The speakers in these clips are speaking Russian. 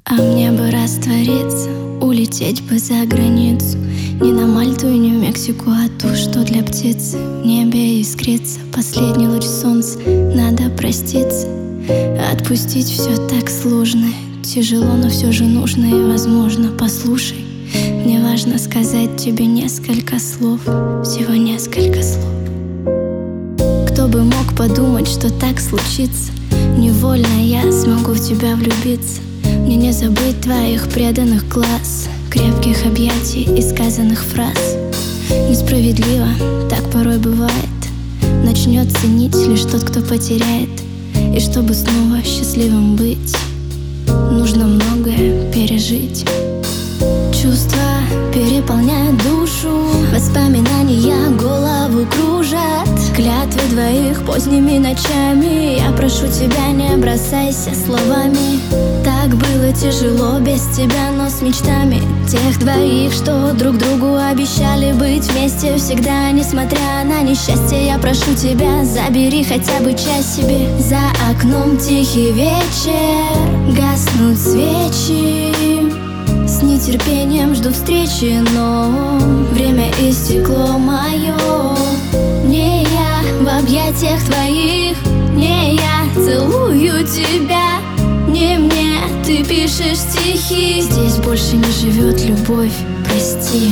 А мне бы раствориться, улететь бы за границу. Не на Мальту и не в Мексику, а ту, что для птицы. В небе искрится последний луч солнца. Надо проститься, отпустить все так сложно. Тяжело, но все же нужно и возможно. Послушай, мне важно сказать тебе несколько слов. Всего несколько слов. Кто бы мог подумать, что так случится? Невольно я смогу в тебя влюбиться. Мне не забыть твоих преданных глаз, крепких объятий и сказанных фраз. Несправедливо, так порой бывает. Начнет ценить лишь тот, кто потеряет. И чтобы снова счастливым быть, нужно многое пережить. Чувства переполняют душу, воспоминания голову кружат. Клятвы двоих поздними ночами. Я прошу тебя, не бросайся словами. Так было тяжело без тебя, но с мечтами тех двоих, что друг другу обещали быть вместе всегда. Несмотря на несчастье, я прошу тебя, забери хотя бы часть себе. За окном тихий вечер, гаснут свечи. С нетерпением жду встречи, но время истекло мое. Не я в объятиях твоих, не я целую тебя. Не мне ты пишешь стихи. Здесь больше не живет любовь, прости.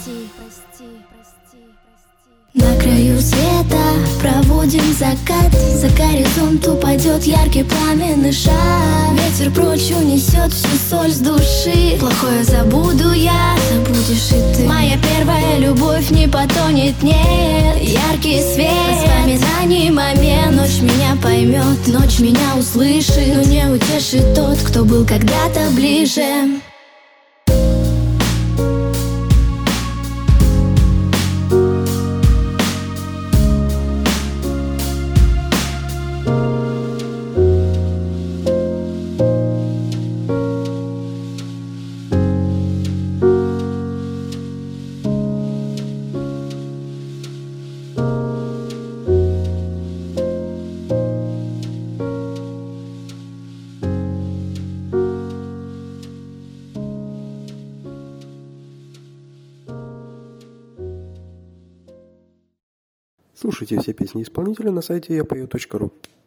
На краю света проводим закат. За горизонт упадет яркий пламенный шар. Ветер прочь унесет всю соль с души. Плохое забуду я, забудешь и ты. Моя первая любовь не потонет, нет. Яркий свет воспоминаний момент. Ночь меня поймет, ночь меня услышит. Но не утешит тот, кто был когда-то ближе. Слушайте все песни исполнителя на сайте yapою.ru.